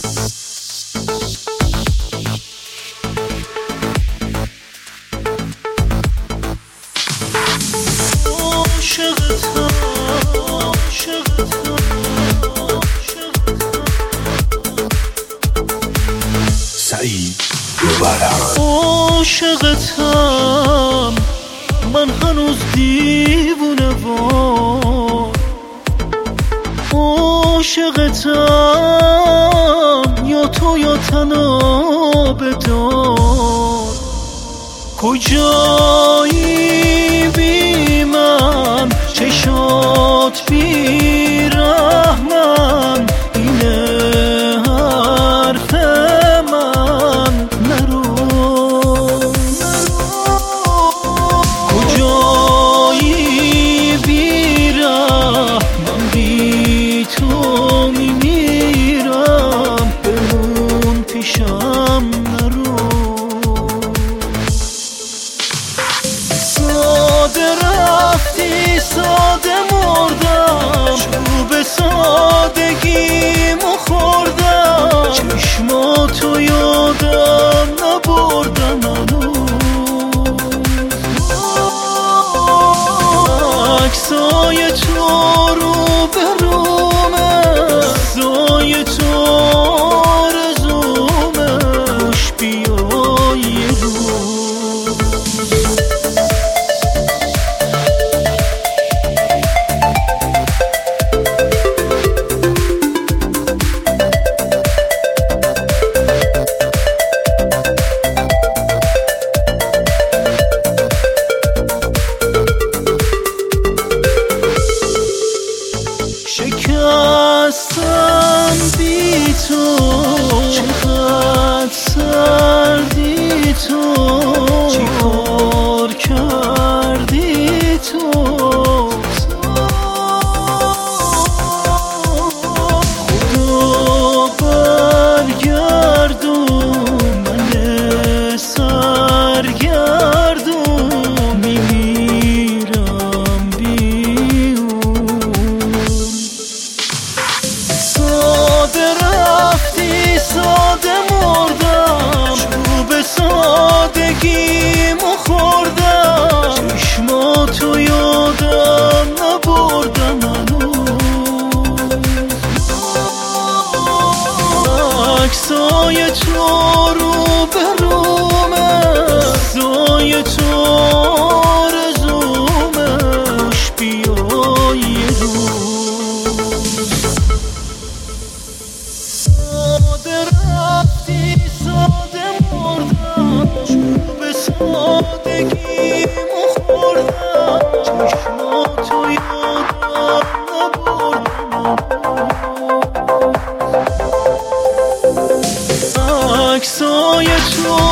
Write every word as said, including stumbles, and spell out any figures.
سعید ببرم عاشقتم من هنوز دیوونه وار عاشقتم یا تو یا تناب دار کجایی بی من چشات بی رحمن اینه حرف من نرو کجایی بی رحمن بی تو میمیرم بمون پیشم نرو ساده رفتی ساده مردم چوب سادگیمو خوردم چشماتو یادم نبردم هنوز عکسای تو رو به رومه عکسای تو آرزومه خوش بیای یه روز شکستم بی تو چقدر سردی تو چی کار کردی تو خدا برگردون من سرگردون میمیرم بی ساده رفتی ساده مردم چوب سادگیمو خوردم چشماتو یادم نبردم هنوز عکسای تو رو به رومه عکسای تو آرزومه خوش بیای یه روز ساده رفتی ساده مردم چوب سادگیمو خوردم چشماتو یادم نبردم عکسای تو